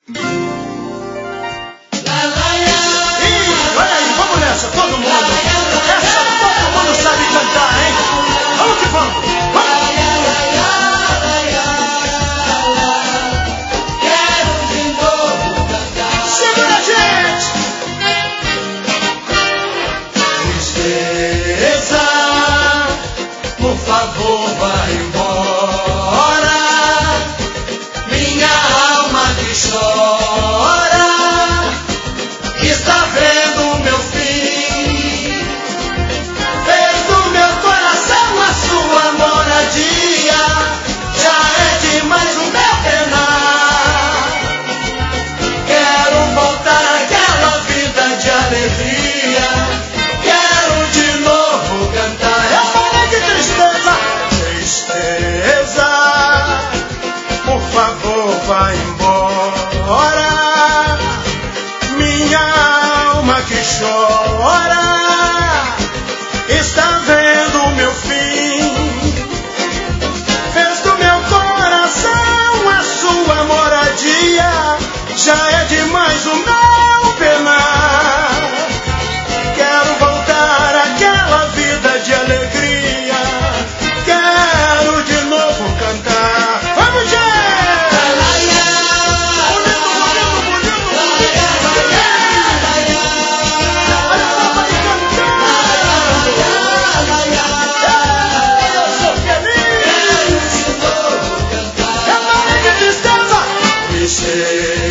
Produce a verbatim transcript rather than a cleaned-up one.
Vai embora, minha alma que chora, está vendo meu fim. Fez do meu coração a sua moradia, já é demais o meu penar. Quero voltar àquela vida de alegria, quero de novo cantar. Vamos, gente! Yeah.